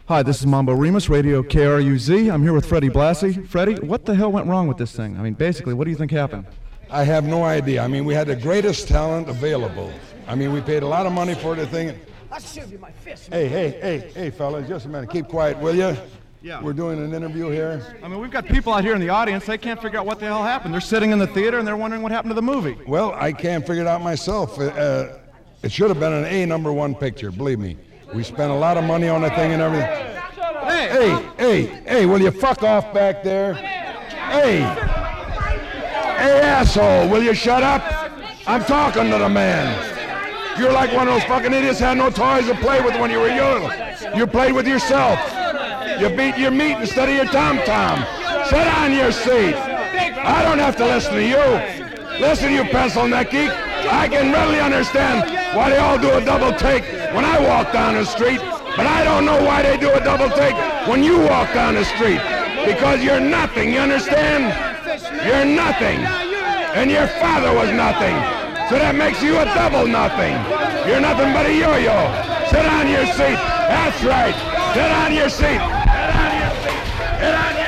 Hi, this is Mambo Remus, Radio KRUZ. I'm here with Freddie Blassie. Freddie, what the hell went wrong with this thing? I mean, basically, what do you think happened? I have no idea. I mean, we had the greatest talent available. I mean, we paid a lot of money for the thing. I'll serve you my fist. Hey, fellas, just a minute. Keep quiet, will you? Yeah. We're doing an interview here. I mean, we've got people out here in the audience. They can't figure out what the hell happened. They're sitting in the theater and they're wondering what happened to the movie. Well, I can't figure it out myself. It should have been an A #1 picture, believe me. We spent a lot of money on the thing and everything. Hey, will you fuck off back there? Hey, asshole, will you shut up? I'm talking to the man. You're like one of those fucking idiots who had no toys to play with when you were young. You played with yourself. You beat your meat instead of your tom-tom. Sit on your seat. I don't have to listen to you. Listen, you pencil neck geek. I can readily understand why they all do a double take when I walk down the street, but I don't know why they do a double take when you walk down the street. Because you're nothing, you understand? You're nothing. And your father was nothing. So that makes you a double nothing. You're nothing but a yo-yo. Sit on your seat. That's right. Sit on your seat. Sit on your seat. Sit on your seat.